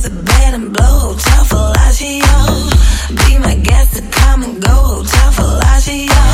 the bed and blow. Hotel Fellatio. Be my guest to come and go. Hotel Fellatio.